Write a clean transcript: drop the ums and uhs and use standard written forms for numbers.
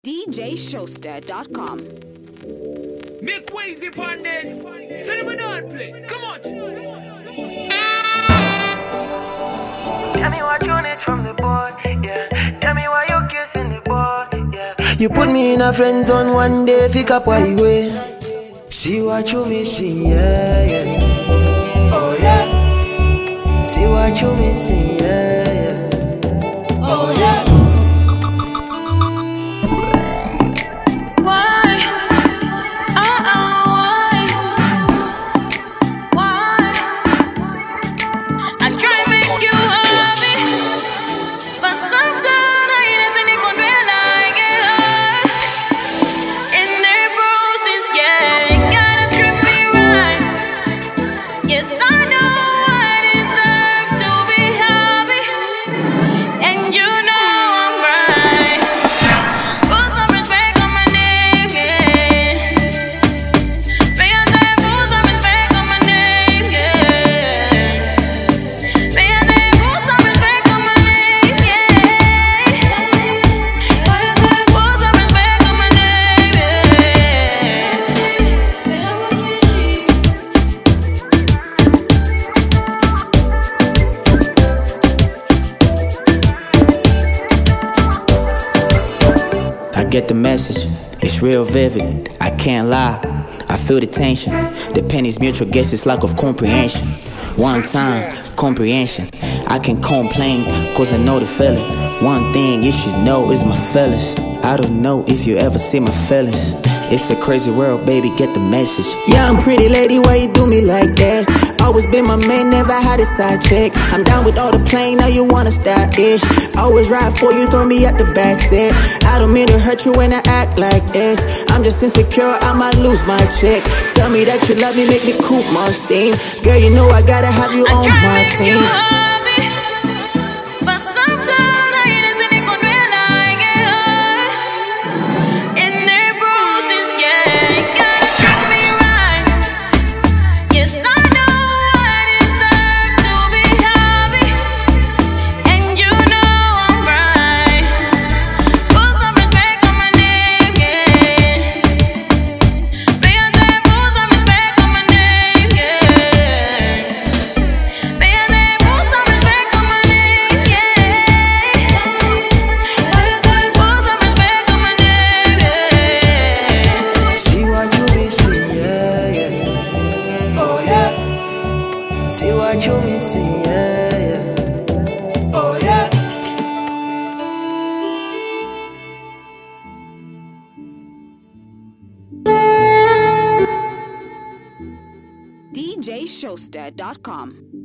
DJShowster.com. Make Weezy upon this. Tell him don't play. Come on. Tell me what you need from the boy, yeah. Tell me why you kissing the boy, yeah. You put me in a friend zone one day, pick up why you way. See what you missing, yeah, yeah. Oh yeah. See what you missing, yeah, yeah. Oh yeah. Get the message, it's real vivid, I can't lie, I feel the tension, the penny's mutual, guess it's lack of comprehension. One time, comprehension, I can complain, cause I know the feeling. One thing you should know is my feelings. I don't know if you ever see my feelings. It's a crazy world, baby, get the message. Young pretty lady, why you do me like that? Always been my man, never had a side chick. I'm down with all the playing, now you wanna start ish. Always ride for you, throw me at the backseat. I don't mean to hurt you when I act like this. I'm just insecure, I might lose my chick. Tell me that you love me, make me cool my steam. Girl, you know I gotta have you on my team. See what you missing, yeah, yeah. Oh yeah. DJShowster.com.